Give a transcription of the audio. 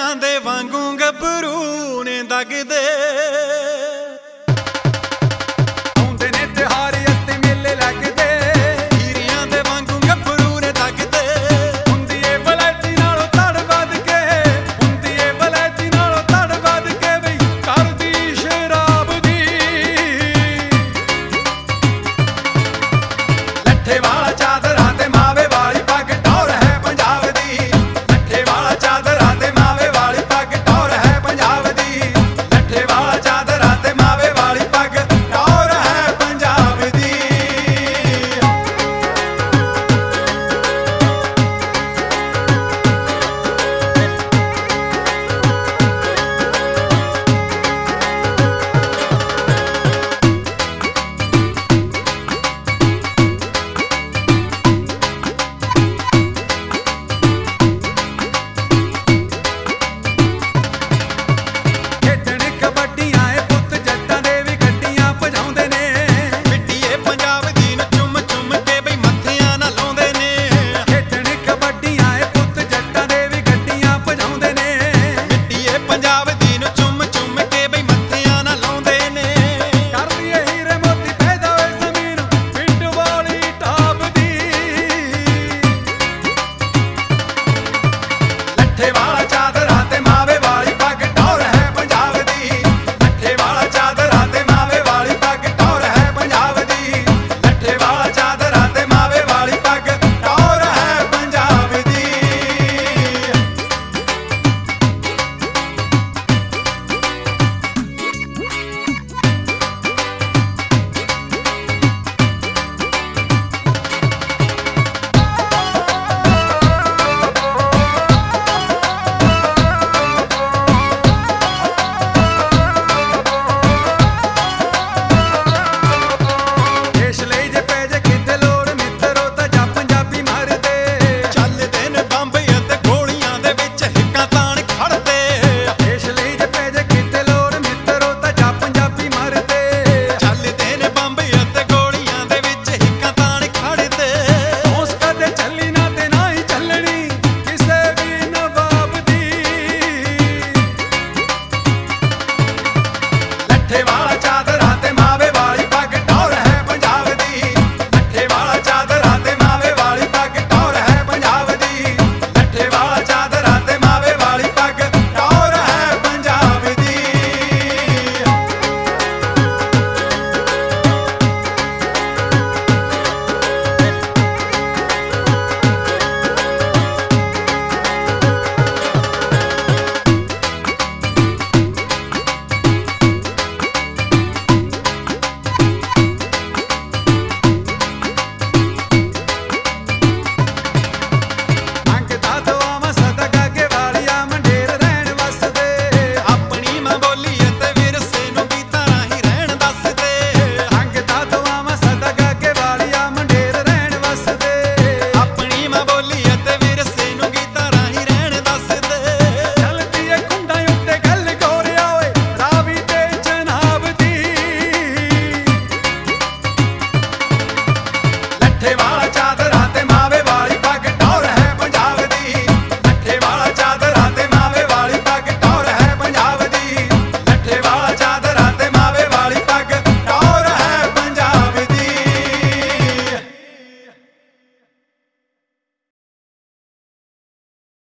ਹੀਰਿਆਂ ਦੇ ਵਾਂਗੂ ਗੱਭਰੂ ਨੇ ਦਗਦੇ ਆਉਂਦੇ ਨੇ ਤਿਉਹਾਰ ਅਤੇ ਮੇਲੇ ਲੱਗਦੇ ਹੀਰਿਆਂ ਦੇ ਵਾਂਗੂ ਗੱਭਰੂ ਨੇ ਦਗਦੇ ਹੁੰਦੀ ਏ ਵਲੈਤੀ ਨਾਲੋਂ ਧੜ ਵੱਧ ਕੇ ਹੁੰਦੀ ਏ ਵਲੈਤੀ ਨਾਲੋਂ ਧੜ ਵੱਧ ਕੇ ਬਈ ਕਰਦੀ ਸ਼ਰਾਬ ਦੀ ਲੱਠੇ ਵਾਲਾ ਚਾਦਰਾਂ ਤੇ ਮਾਵੇ ਵਾਲੀ ਪੱਗ ਟੌਰ ਹੈ ਪੰਜਾਬ ਦੀ ਲੱਠੇ ਵਾਲਾ ਚਾਦਰਾਂ ਤੇ ਮਾਵੇ ਵਾਲੀ ਪੱਗ ਟੌਰ ਹੈ ਪੰਜਾਬ ਦੀ ਲੱਠੇ ਵਾਲਾ ਚਾਦਰਾਂ ਤੇ ਮਾਵੇ ਵਾਲੀ ਪੱਗ ਟੌਰ ਹੈ ਪੰਜਾਬ ਦੀ ਲੱਠੇ ਵਾਲਾ